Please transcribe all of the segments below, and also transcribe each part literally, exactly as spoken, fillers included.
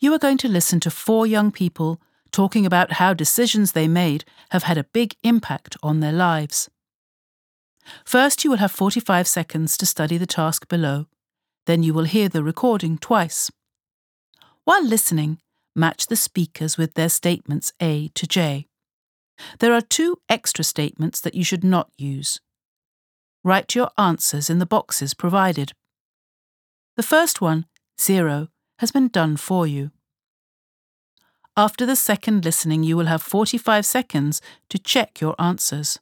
You are going to listen to four young people talking about how decisions they made have had a big impact on their lives. First, you will have forty-five seconds to study the task below. Then you will hear the recording twice. While listening, match the speakers with their statements A to J. There are two extra statements that you should not use. Write your answers in the boxes provided. The first one, zero, has been done for you. After the second listening, you will have forty-five seconds to check your answers.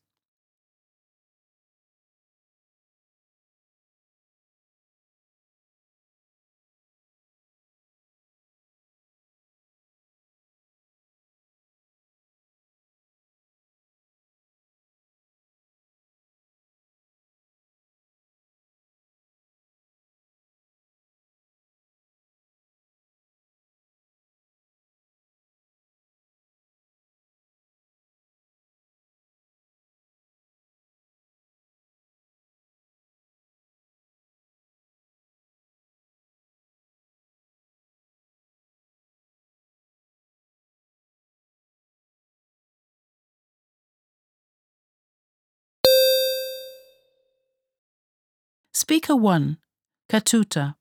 Speaker one, Katuta.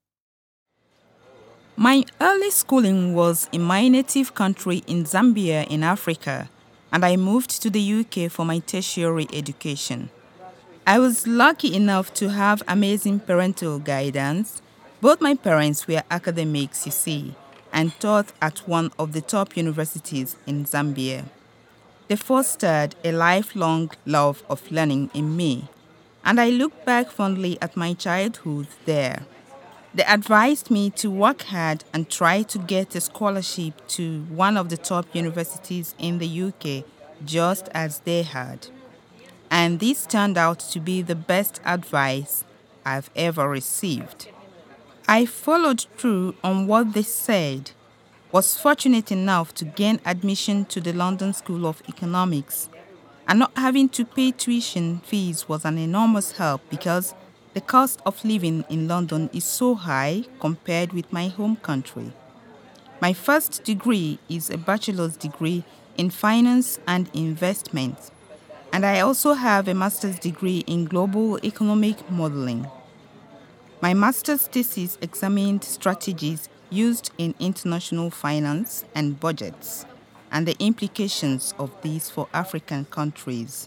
My early schooling was in my native country in Zambia in Africa, and I moved to the U K for my tertiary education. I was lucky enough to have amazing parental guidance. Both my parents were academics, you see, and taught at one of the top universities in Zambia. They fostered a lifelong love of learning in me, and I look back fondly at my childhood there. They advised me to work hard and try to get a scholarship to one of the top universities in the U K, just as they had. And this turned out to be the best advice I've ever received. I followed through on what they said, was fortunate enough to gain admission to the London School of Economics, and not having to pay tuition fees was an enormous help because the cost of living in London is so high compared with my home country. My first degree is a bachelor's degree in finance and investment, and I also have a master's degree in global economic modeling. My master's thesis examined strategies used in international finance and budgets, and the implications of these for African countries.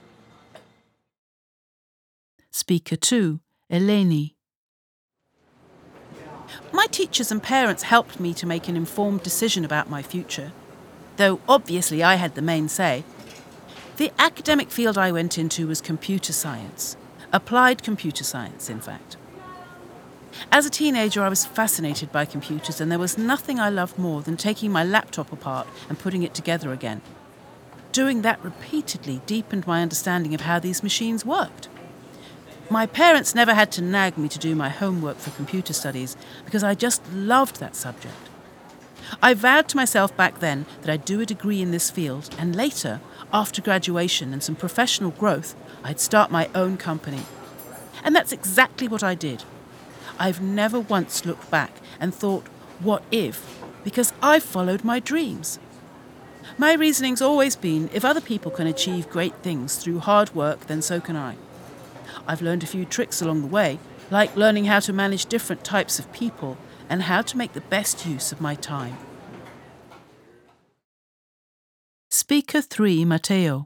Speaker two, Eleni. My teachers and parents helped me to make an informed decision about my future, though obviously I had the main say. The academic field I went into was computer science, applied computer science, in fact. As a teenager, I was fascinated by computers, and there was nothing I loved more than taking my laptop apart and putting it together again. Doing that repeatedly deepened my understanding of how these machines worked. My parents never had to nag me to do my homework for computer studies because I just loved that subject. I vowed to myself back then that I'd do a degree in this field, and later, after graduation and some professional growth, I'd start my own company. And that's exactly what I did. I've never once looked back and thought, what if? Because I've followed my dreams. My reasoning's always been, if other people can achieve great things through hard work, then so can I. I've learned a few tricks along the way, like learning how to manage different types of people and how to make the best use of my time. Speaker three, Matteo.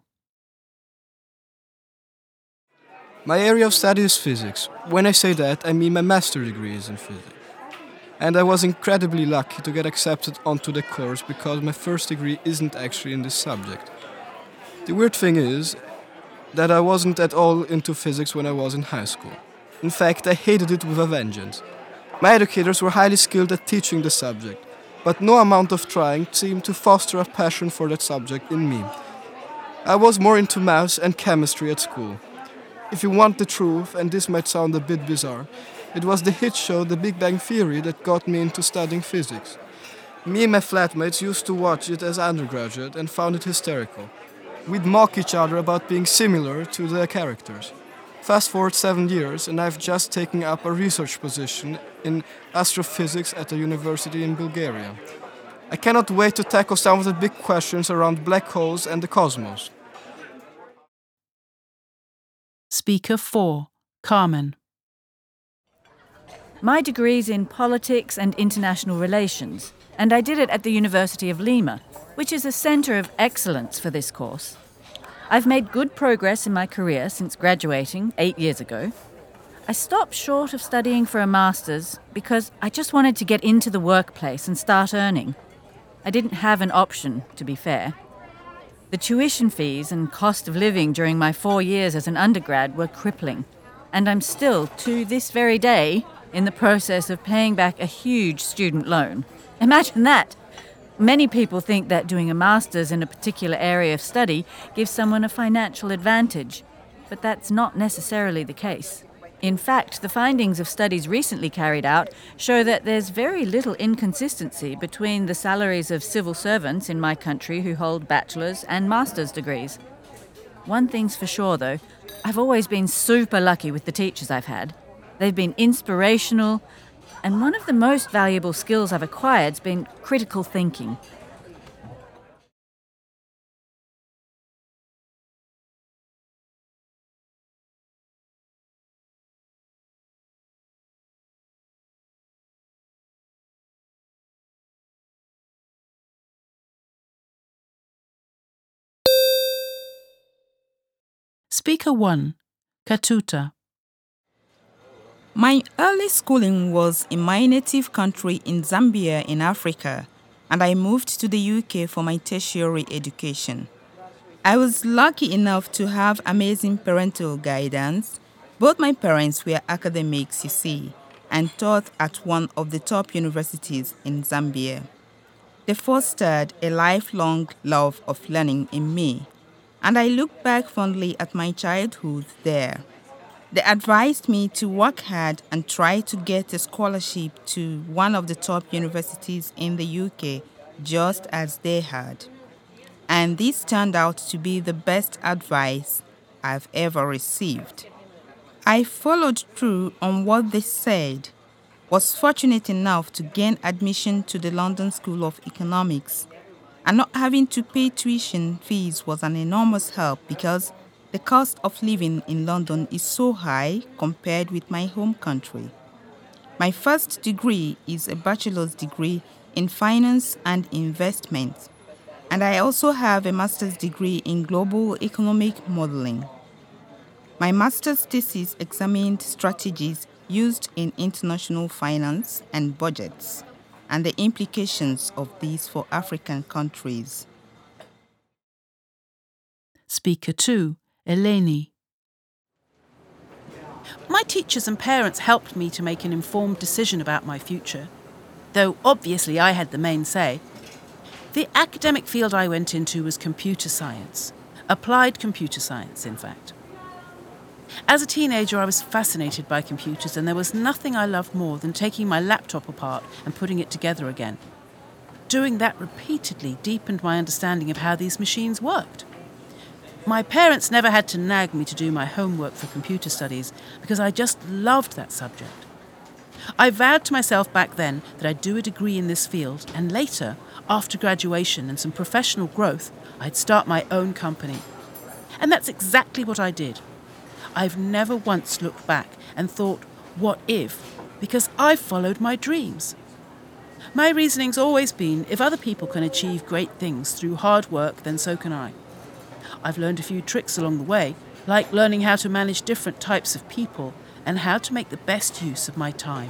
My area of study is physics. When I say that, I mean my master's degree is in physics. And I was incredibly lucky to get accepted onto the course because my first degree isn't actually in this subject. The weird thing is that I wasn't at all into physics when I was in high school. In fact, I hated it with a vengeance. My educators were highly skilled at teaching the subject, but no amount of trying seemed to foster a passion for that subject in me. I was more into maths and chemistry at school. If you want the truth, and this might sound a bit bizarre, it was the hit show The Big Bang Theory that got me into studying physics. Me and my flatmates used to watch it as undergraduate and found it hysterical. We'd mock each other about being similar to the characters. Fast forward seven years, and I've just taken up a research position in astrophysics at a university in Bulgaria. I cannot wait to tackle some of the big questions around black holes and the cosmos. Speaker four, Carmen. My degree's in politics and international relations, and I did it at the University of Lima, which is a centre of excellence for this course. I've made good progress in my career since graduating eight years ago. I stopped short of studying for a master's because I just wanted to get into the workplace and start earning. I didn't have an option, to be fair. The tuition fees and cost of living during my four years as an undergrad were crippling, and I'm still, to this very day, in the process of paying back a huge student loan. Imagine that! Many people think that doing a master's in a particular area of study gives someone a financial advantage, but that's not necessarily the case. In fact, the findings of studies recently carried out show that there's very little inconsistency between the salaries of civil servants in my country who hold bachelor's and master's degrees. One thing's for sure, though, I've always been super lucky with the teachers I've had. They've been inspirational, and one of the most valuable skills I've acquired's been critical thinking. Speaker one, Katuta. My early schooling was in my native country in Zambia in Africa, and I moved to the U K for my tertiary education. I was lucky enough to have amazing parental guidance. Both my parents were academics, you see, and taught at one of the top universities in Zambia. They fostered a lifelong love of learning in me, and I look back fondly at my childhood there. They advised me to work hard and try to get a scholarship to one of the top universities in the U K, just as they had. And this turned out to be the best advice I've ever received. I followed through on what they said, was fortunate enough to gain admission to the London School of Economics, and not having to pay tuition fees was an enormous help because the cost of living in London is so high compared with my home country. My first degree is a bachelor's degree in finance and investment, and I also have a master's degree in global economic modeling. My master's thesis examined strategies used in international finance and budgets, and the implications of these for African countries. Speaker two, Eleni. My teachers and parents helped me to make an informed decision about my future, though obviously I had the main say. The academic field I went into was computer science, applied computer science, in fact. As a teenager, I was fascinated by computers, and there was nothing I loved more than taking my laptop apart and putting it together again. Doing that repeatedly deepened my understanding of how these machines worked. My parents never had to nag me to do my homework for computer studies because I just loved that subject. I vowed to myself back then that I'd do a degree in this field, and later, after graduation and some professional growth, I'd start my own company. And that's exactly what I did. I've never once looked back and thought, what if? Because I've followed my dreams. My reasoning's always been, if other people can achieve great things through hard work, then so can I. I've learned a few tricks along the way, like learning how to manage different types of people and how to make the best use of my time.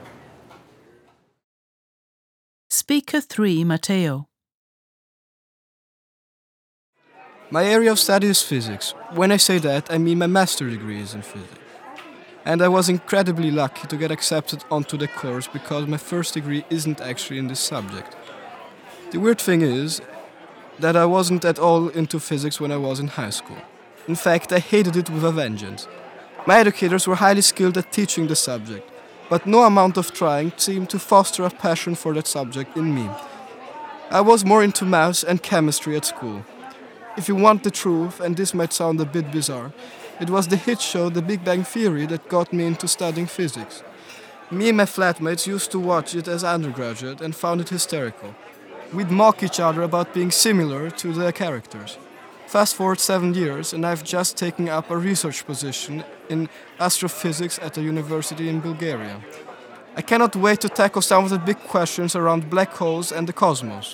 Speaker three, Matteo. My area of study is physics. When I say that, I mean my master's degree is in physics. And I was incredibly lucky to get accepted onto the course because my first degree isn't actually in this subject. The weird thing is that I wasn't at all into physics when I was in high school. In fact, I hated it with a vengeance. My educators were highly skilled at teaching the subject, but no amount of trying seemed to foster a passion for that subject in me. I was more into maths and chemistry at school. If you want the truth, and this might sound a bit bizarre, it was the hit show The Big Bang Theory that got me into studying physics. Me and my flatmates used to watch it as undergraduate and found it hysterical. We'd mock each other about being similar to the characters. Fast forward seven years, and I've just taken up a research position in astrophysics at a university in Bulgaria. I cannot wait to tackle some of the big questions around black holes and the cosmos.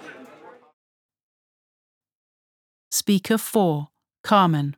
Speaker four, Carmen.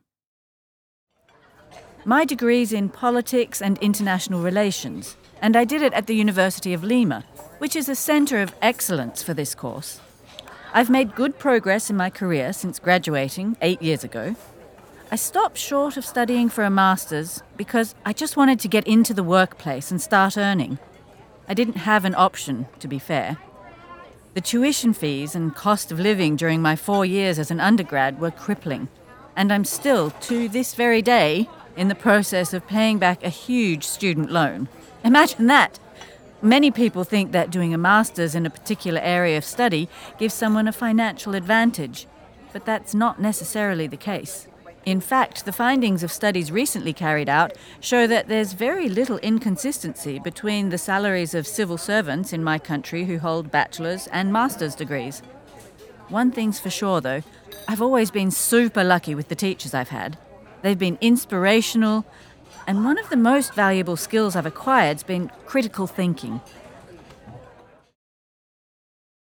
My degree's in politics and international relations, and I did it at the University of Lima, which is a centre of excellence for this course. I've made good progress in my career since graduating eight years ago. I stopped short of studying for a master's because I just wanted to get into the workplace and start earning. I didn't have an option, to be fair. The tuition fees and cost of living during my four years as an undergrad were crippling, and I'm still, to this very day, in the process of paying back a huge student loan. Imagine that! Many people think that doing a master's in a particular area of study gives someone a financial advantage, but that's not necessarily the case. In fact, the findings of studies recently carried out show that there's very little inconsistency between the salaries of civil servants in my country who hold bachelor's and master's degrees. One thing's for sure, though, I've always been super lucky with the teachers I've had. They've been inspirational, and one of the most valuable skills I've acquired's been critical thinking.